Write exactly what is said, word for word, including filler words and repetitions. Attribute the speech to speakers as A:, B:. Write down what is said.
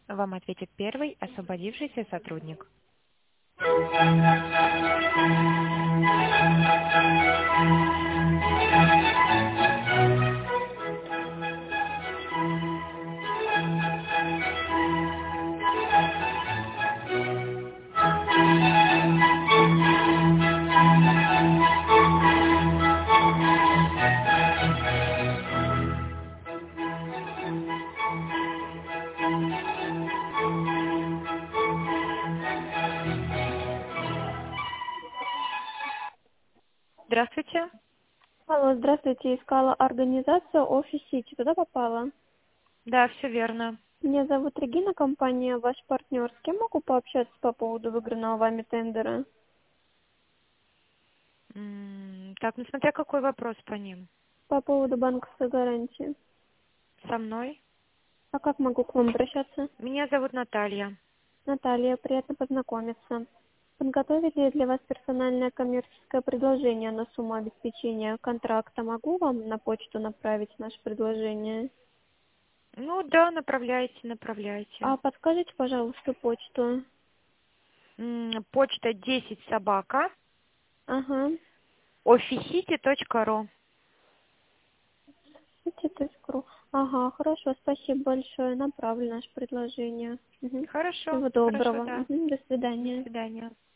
A: Вам ответит первый освободившийся сотрудник. Здравствуйте.
B: Алло, здравствуйте. Искала организацию Офис Сити. Туда попала?
A: Да, все верно.
B: Меня зовут Регина, компания «Ваш партнер». С кем могу пообщаться по поводу выигранного вами тендера?
A: М, Так, ну смотря какой вопрос по ним.
B: По поводу банковской гарантии.
A: Со мной.
B: А как могу к вам обращаться?
A: Меня зовут Наталья.
B: Наталья, приятно познакомиться. Подготовили ли для вас персональное коммерческое предложение на сумму обеспечения контракта? Могу вам на почту направить наше предложение?
A: Ну да, направляйте, направляйте.
B: А подскажите, пожалуйста, почту.
A: М, Почта десять собака
B: Ага.
A: офисити точка ру.
B: Сити.ру. Ага, хорошо, спасибо большое. Направлю наше предложение. Мгм.
A: Хорошо,
B: Всего
A: хорошо,
B: доброго.
A: да.
B: Мгм, до
A: До
B: свидания.
A: свидания.